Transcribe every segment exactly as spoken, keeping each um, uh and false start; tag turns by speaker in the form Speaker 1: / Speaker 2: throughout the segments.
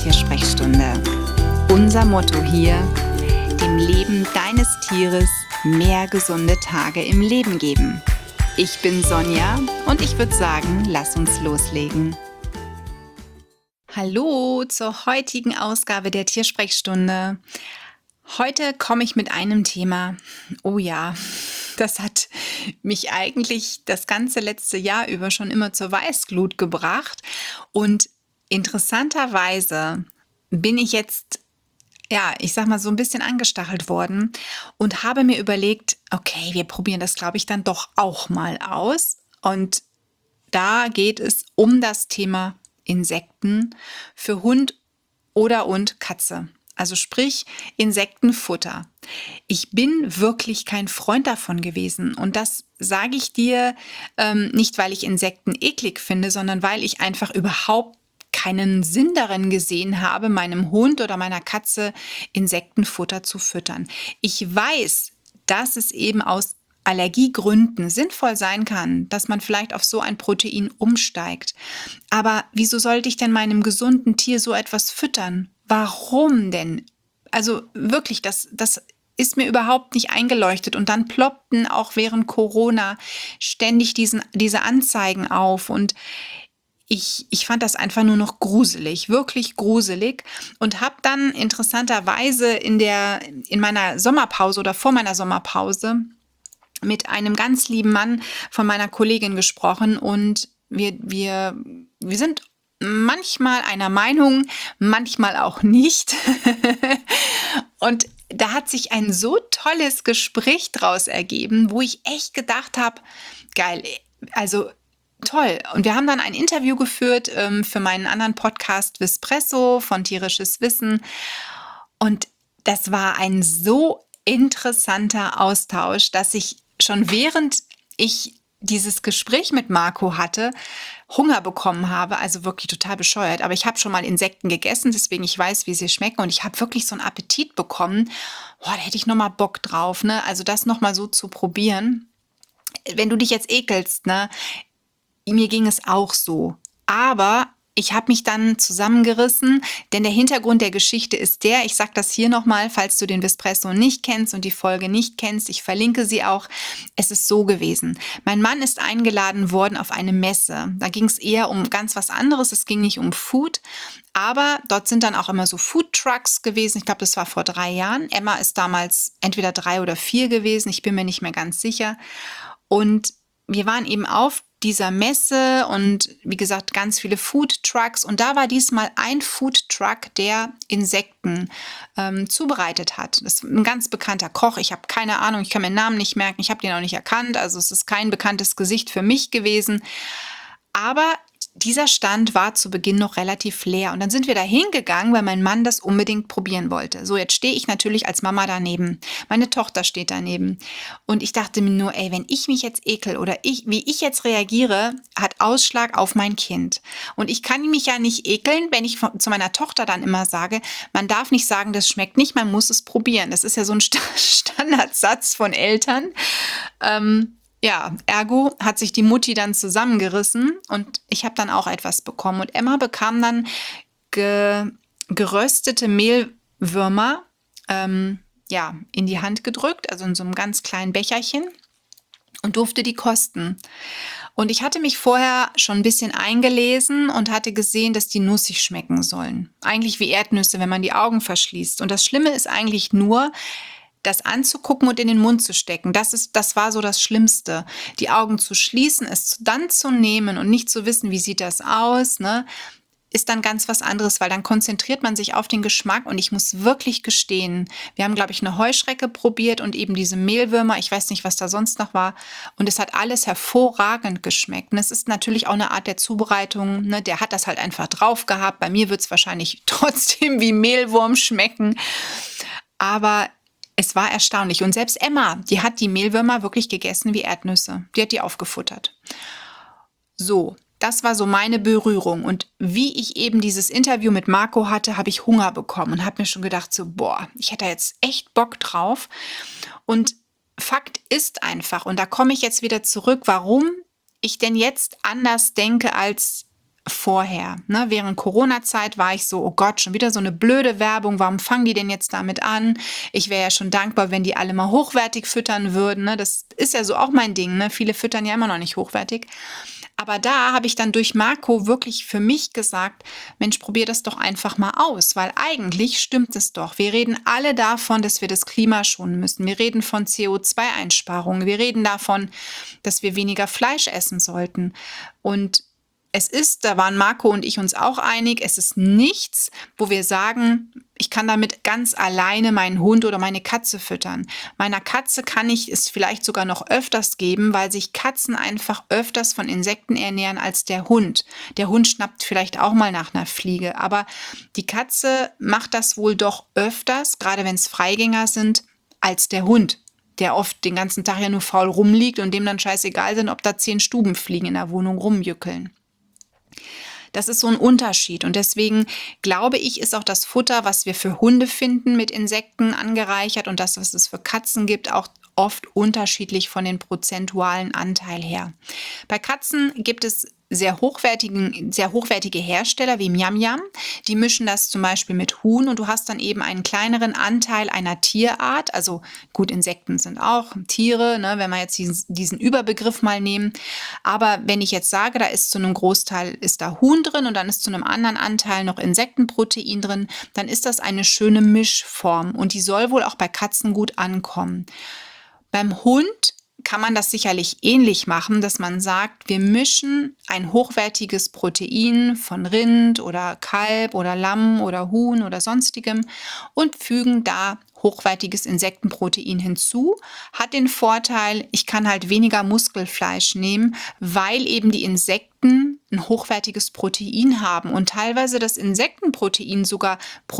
Speaker 1: Tiersprechstunde. Unser Motto hier: dem Leben deines Tieres mehr gesunde Tage im Leben geben. Ich bin Sonja und ich würde sagen, lass uns loslegen. Hallo zur heutigen Ausgabe der Tiersprechstunde. Heute komme ich mit einem Thema. Oh ja, das hat mich eigentlich das ganze letzte Jahr über schon immer zur Weißglut gebracht. Und interessanterweise bin ich jetzt, ja, ich sag mal so ein bisschen angestachelt worden und habe mir überlegt, okay, wir probieren das, glaube ich, dann doch auch mal aus. Und da geht es um das Thema Insekten für Hund oder und Katze. Also sprich Insektenfutter. Ich bin wirklich kein Freund davon gewesen. Und das sage ich dir ähm, nicht, weil ich Insekten eklig finde, sondern weil ich einfach überhaupt keinen Sinn darin gesehen habe, meinem Hund oder meiner Katze Insektenfutter zu füttern. Ich weiß, dass es eben aus Allergiegründen sinnvoll sein kann, dass man vielleicht auf so ein Protein umsteigt. Aber wieso sollte ich denn meinem gesunden Tier so etwas füttern? Warum denn? Also wirklich, das, das ist mir überhaupt nicht eingeleuchtet. Und dann ploppten auch während Corona ständig diesen, diese Anzeigen auf. Und ich, ich fand das einfach nur noch gruselig, wirklich gruselig. Und habe dann interessanterweise in, der, in meiner Sommerpause oder vor meiner Sommerpause mit einem ganz lieben Mann von meiner Kollegin gesprochen. Und wir, wir, wir sind manchmal einer Meinung, manchmal auch nicht. Und da hat sich ein so tolles Gespräch draus ergeben, wo ich echt gedacht habe, geil, also toll. Und wir haben dann ein Interview geführt ähm, für meinen anderen Podcast Vispresso von Tierisches Wissen. Und das war ein so interessanter Austausch, dass ich schon während ich dieses Gespräch mit Marco hatte, Hunger bekommen habe, also wirklich total bescheuert. Aber ich habe schon mal Insekten gegessen, deswegen ich weiß, wie sie schmecken. Und ich habe wirklich so einen Appetit bekommen. Boah, da hätte ich noch mal Bock drauf, ne? Also das noch mal so zu probieren. Wenn du dich jetzt ekelst, ne? Mir ging es auch so. Aber ich habe mich dann zusammengerissen, denn der Hintergrund der Geschichte ist der, ich sage das hier nochmal, falls du den Vispresso nicht kennst und die Folge nicht kennst, ich verlinke sie auch. Es ist so gewesen. Mein Mann ist eingeladen worden auf eine Messe. Da ging es eher um ganz was anderes, es ging nicht um Food, aber dort sind dann auch immer so Food Trucks gewesen. Ich glaube, das war vor drei Jahren. Emma ist damals entweder drei oder vier gewesen, ich bin mir nicht mehr ganz sicher. Und wir waren eben auf dieser Messe und wie gesagt ganz viele Food Trucks und da war diesmal ein Food Truck, der Insekten ähm, zubereitet hat. Das ist ein ganz bekannter Koch. Ich habe keine Ahnung, ich kann mir den Namen nicht merken, ich habe den auch nicht erkannt, also es ist kein bekanntes Gesicht für mich gewesen. Aber dieser Stand war zu Beginn noch relativ leer. Und dann sind wir da hingegangen, weil mein Mann das unbedingt probieren wollte. So, jetzt stehe ich natürlich als Mama daneben. Meine Tochter steht daneben. Und ich dachte mir nur, ey, wenn ich mich jetzt ekel oder ich, wie ich jetzt reagiere, hat Ausschlag auf mein Kind. Und ich kann mich ja nicht ekeln, wenn ich von, zu meiner Tochter dann immer sage, man darf nicht sagen, das schmeckt nicht, man muss es probieren. Das ist ja so ein St- Standardsatz von Eltern. Ähm, Ja, ergo hat sich die Mutti dann zusammengerissen und ich habe dann auch etwas bekommen. Und Emma bekam dann ge geröstete Mehlwürmer ähm, ja, in die Hand gedrückt, also in so einem ganz kleinen Becherchen und durfte die kosten. Und ich hatte mich vorher schon ein bisschen eingelesen und hatte gesehen, dass die nussig schmecken sollen. Eigentlich wie Erdnüsse, wenn man die Augen verschließt. Und das Schlimme ist eigentlich nur, das anzugucken und in den Mund zu stecken. Das ist, das war so das Schlimmste. Die Augen zu schließen, es dann zu nehmen und nicht zu wissen, wie sieht das aus, ne, ist dann ganz was anderes, weil dann konzentriert man sich auf den Geschmack und ich muss wirklich gestehen, wir haben, glaube ich, eine Heuschrecke probiert und eben diese Mehlwürmer, ich weiß nicht, was da sonst noch war und es hat alles hervorragend geschmeckt. Und es ist natürlich auch eine Art der Zubereitung, ne, der hat das halt einfach drauf gehabt. Bei mir wird es wahrscheinlich trotzdem wie Mehlwurm schmecken, aber es war erstaunlich. Und selbst Emma, die hat die Mehlwürmer wirklich gegessen wie Erdnüsse. Die hat die aufgefuttert. So, das war so meine Berührung. Und wie ich eben dieses Interview mit Marco hatte, habe ich Hunger bekommen und habe mir schon gedacht, so, boah, ich hätte jetzt echt Bock drauf. Und Fakt ist einfach, und da komme ich jetzt wieder zurück, warum ich denn jetzt anders denke als vorher. Ne? Während Corona-Zeit war ich so, oh Gott, schon wieder so eine blöde Werbung, warum fangen die denn jetzt damit an? Ich wäre ja schon dankbar, wenn die alle mal hochwertig füttern würden. Ne? Das ist ja so auch mein Ding. Ne? Viele füttern ja immer noch nicht hochwertig. Aber da habe ich dann durch Marco wirklich für mich gesagt, Mensch, probier das doch einfach mal aus, weil eigentlich stimmt es doch. Wir reden alle davon, dass wir das Klima schonen müssen. Wir reden von C O zwei Einsparungen. Wir reden davon, dass wir weniger Fleisch essen sollten. Und es ist, da waren Marco und ich uns auch einig, es ist nichts, wo wir sagen, ich kann damit ganz alleine meinen Hund oder meine Katze füttern. Meiner Katze kann ich es vielleicht sogar noch öfters geben, weil sich Katzen einfach öfters von Insekten ernähren als der Hund. Der Hund schnappt vielleicht auch mal nach einer Fliege, aber die Katze macht das wohl doch öfters, gerade wenn es Freigänger sind, als der Hund, der oft den ganzen Tag ja nur faul rumliegt und dem dann scheißegal sind, ob da zehn Stubenfliegen in der Wohnung rumjückeln. Das ist so ein Unterschied und deswegen glaube ich, ist auch das Futter, was wir für Hunde finden, mit Insekten angereichert und das, was es für Katzen gibt, auch oft unterschiedlich von den prozentualen Anteil her. Bei Katzen gibt es sehr, hochwertigen, sehr hochwertige Hersteller wie Miam Miam. Die mischen das zum Beispiel mit Huhn und du hast dann eben einen kleineren Anteil einer Tierart. Also gut, Insekten sind auch Tiere, ne, wenn wir jetzt diesen, diesen Überbegriff mal nehmen. Aber wenn ich jetzt sage, da ist zu einem Großteil ist da Huhn drin und dann ist zu einem anderen Anteil noch Insektenprotein drin, dann ist das eine schöne Mischform und die soll wohl auch bei Katzen gut ankommen. Beim Hund kann man das sicherlich ähnlich machen, dass man sagt, wir mischen ein hochwertiges Protein von Rind oder Kalb oder Lamm oder Huhn oder sonstigem und fügen da hochwertiges Insektenprotein hinzu. Hat den Vorteil, ich kann halt weniger Muskelfleisch nehmen, weil eben die Insekten ein hochwertiges Protein haben und teilweise das Insektenprotein sogar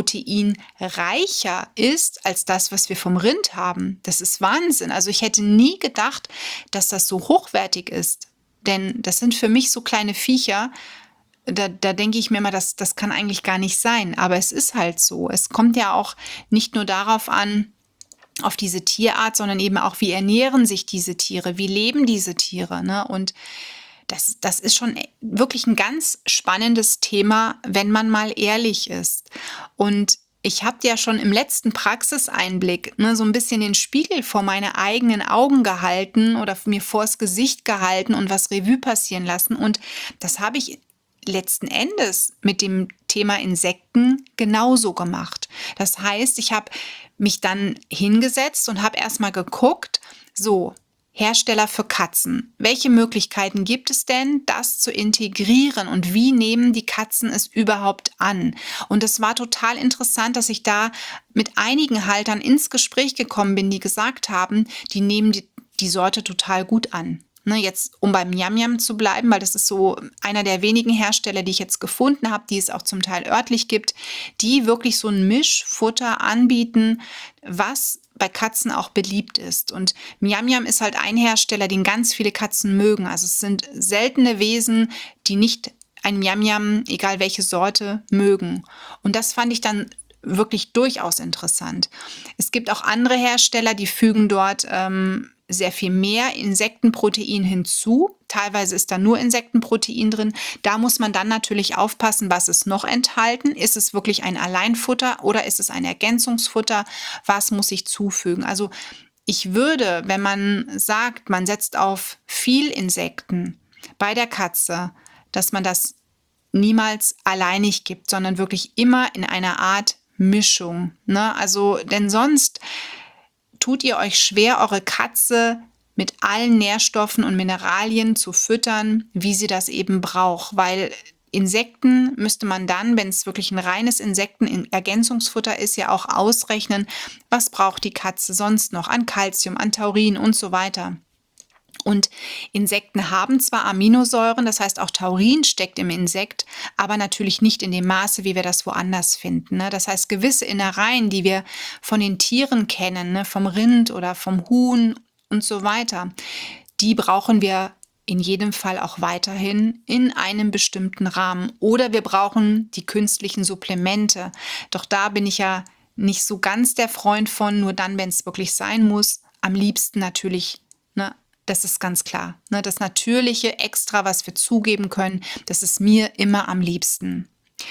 Speaker 1: proteinreicher ist als das, was wir vom Rind haben. Das ist Wahnsinn. Also ich hätte nie gedacht, dass das so hochwertig ist. Denn das sind für mich so kleine Viecher, da, da denke ich mir immer, das, das kann eigentlich gar nicht sein. Aber es ist halt so. Es kommt ja auch nicht nur darauf an, auf diese Tierart, sondern eben auch, wie ernähren sich diese Tiere, wie leben diese Tiere, ne? Und das, das ist schon wirklich ein ganz spannendes Thema, wenn man mal ehrlich ist. Und ich habe ja schon im letzten Praxiseinblick ne, so ein bisschen den Spiegel vor meine eigenen Augen gehalten oder mir vors Gesicht gehalten und was Revue passieren lassen. Und das habe ich letzten Endes mit dem Thema Insekten genauso gemacht. Das heißt, ich habe mich dann hingesetzt und habe erstmal geguckt, so, Hersteller für Katzen. Welche Möglichkeiten gibt es denn, das zu integrieren und wie nehmen die Katzen es überhaupt an? Und es war total interessant, dass ich da mit einigen Haltern ins Gespräch gekommen bin, die gesagt haben, die nehmen die, die Sorte total gut an. Ne, jetzt, um beim Miam Miam zu bleiben, weil das ist so einer der wenigen Hersteller, die ich jetzt gefunden habe, die es auch zum Teil örtlich gibt, die wirklich so ein Mischfutter anbieten, was bei Katzen auch beliebt ist. Und Miam Miam ist halt ein Hersteller, den ganz viele Katzen mögen. Also es sind seltene Wesen, die nicht ein Miam Miam, egal welche Sorte, mögen. Und das fand ich dann wirklich durchaus interessant. Es gibt auch andere Hersteller, die fügen dort ähm, sehr viel mehr Insektenprotein hinzu. Teilweise ist da nur Insektenprotein drin. Da muss man dann natürlich aufpassen, was ist noch enthalten. Ist es wirklich ein Alleinfutter oder ist es ein Ergänzungsfutter? Was muss ich zufügen? Also ich würde, wenn man sagt, man setzt auf viel Insekten bei der Katze, dass man das niemals alleinig gibt, sondern wirklich immer in einer Art Mischung. Ne? Also, denn sonst tut ihr euch schwer, eure Katze mit allen Nährstoffen und Mineralien zu füttern, wie sie das eben braucht. Weil Insekten müsste man dann, wenn es wirklich ein reines Insektenergänzungsfutter ist, ja auch ausrechnen, was braucht die Katze sonst noch an Kalzium, an Taurin und so weiter. Und Insekten haben zwar Aminosäuren, das heißt auch Taurin steckt im Insekt, aber natürlich nicht in dem Maße, wie wir das woanders finden. Ne? Das heißt, gewisse Innereien, die wir von den Tieren kennen, ne, vom Rind oder vom Huhn und so weiter, die brauchen wir in jedem Fall auch weiterhin in einem bestimmten Rahmen. Oder wir brauchen die künstlichen Supplemente. Doch da bin ich ja nicht so ganz der Freund von, nur dann, wenn es wirklich sein muss. Am liebsten natürlich, ne, Das ist ganz klar. Ne? Das natürliche Extra, was wir zugeben können, das ist mir immer am liebsten.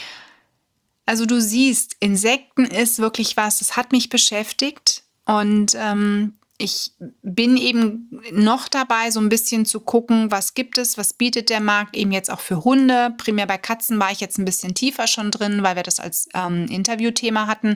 Speaker 1: Also du siehst, Insekten ist wirklich was, das hat mich beschäftigt und ähm, ich bin eben noch dabei, so ein bisschen zu gucken, was gibt es, was bietet der Markt eben jetzt auch für Hunde. Primär bei Katzen war ich jetzt ein bisschen tiefer schon drin, weil wir das als ähm, Interviewthema hatten.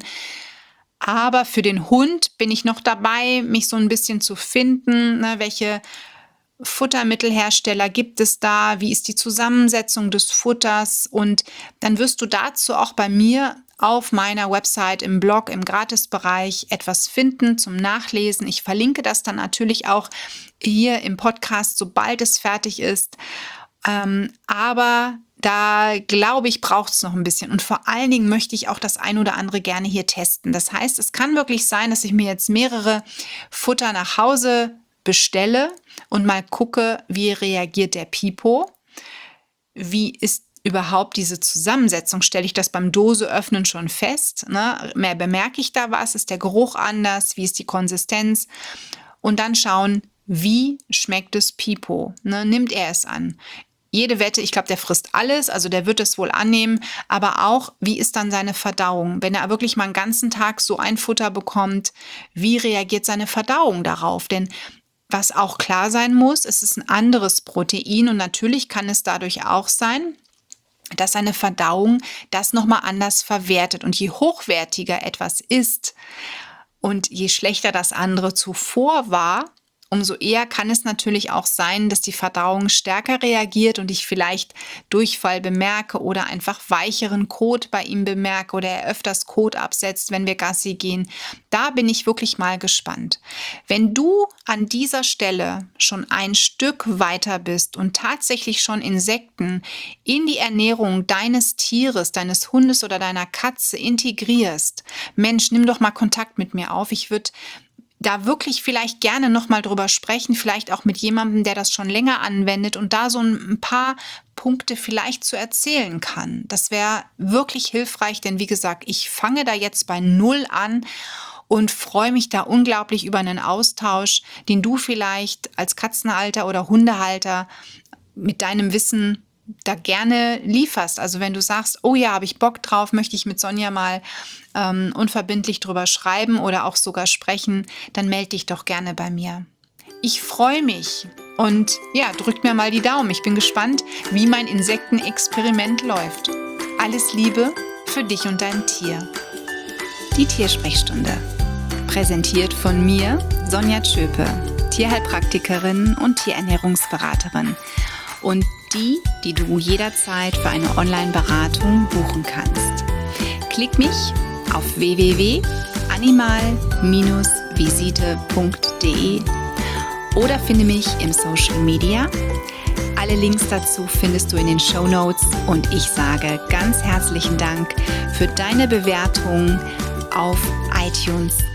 Speaker 1: Aber für den Hund bin ich noch dabei, mich so ein bisschen zu finden, ne, welche Futtermittelhersteller gibt es da, wie ist die Zusammensetzung des Futters, und dann wirst du dazu auch bei mir auf meiner Website, im Blog, im Gratisbereich etwas finden zum Nachlesen. Ich verlinke das dann natürlich auch hier im Podcast, sobald es fertig ist. Ähm, aber da glaube ich, braucht es noch ein bisschen. Und vor allen Dingen möchte ich auch das ein oder andere gerne hier testen. Das heißt, es kann wirklich sein, dass ich mir jetzt mehrere Futter nach Hause bestelle und mal gucke, wie reagiert der Pipo. Wie ist überhaupt diese Zusammensetzung? Stelle ich das beim Doseöffnen schon fest? Ne? Mehr bemerke ich da was? Ist der Geruch anders? Wie ist die Konsistenz? Und dann schauen, wie schmeckt es Pipo? Ne? Nimmt er es an? Jede Wette, ich glaube, der frisst alles, also der wird es wohl annehmen, aber auch, wie ist dann seine Verdauung? Wenn er wirklich mal einen ganzen Tag so ein Futter bekommt, wie reagiert seine Verdauung darauf? Denn was auch klar sein muss, es ist ein anderes Protein und natürlich kann es dadurch auch sein, dass seine Verdauung das nochmal anders verwertet. Und je hochwertiger etwas ist und je schlechter das andere zuvor war, umso eher kann es natürlich auch sein, dass die Verdauung stärker reagiert und ich vielleicht Durchfall bemerke oder einfach weicheren Kot bei ihm bemerke oder er öfters Kot absetzt, wenn wir Gassi gehen. Da bin ich wirklich mal gespannt. Wenn du an dieser Stelle schon ein Stück weiter bist und tatsächlich schon Insekten in die Ernährung deines Tieres, deines Hundes oder deiner Katze integrierst, Mensch, nimm doch mal Kontakt mit mir auf. Ich würde da wirklich vielleicht gerne nochmal drüber sprechen, vielleicht auch mit jemandem, der das schon länger anwendet und da so ein paar Punkte vielleicht zu erzählen kann. Das wäre wirklich hilfreich, denn wie gesagt, ich fange da jetzt bei Null an und freue mich da unglaublich über einen Austausch, den du vielleicht als Katzenhalter oder Hundehalter mit deinem Wissen da gerne lieferst. Also wenn du sagst, oh ja, habe ich Bock drauf, möchte ich mit Sonja mal ähm, unverbindlich drüber schreiben oder auch sogar sprechen, dann melde dich doch gerne bei mir. Ich freue mich und ja, drückt mir mal die Daumen. Ich bin gespannt, wie mein Insektenexperiment läuft. Alles Liebe für dich und dein Tier. Die Tiersprechstunde. Präsentiert von mir, Sonja Tschöpe, Tierheilpraktikerin und Tierernährungsberaterin. Und die, die du jederzeit für eine Online-Beratung buchen kannst. Klick mich auf w w w punkt animal Bindestrich visite punkt de oder finde mich im Social Media. Alle Links dazu findest du in den Shownotes und ich sage ganz herzlichen Dank für deine Bewertung auf iTunes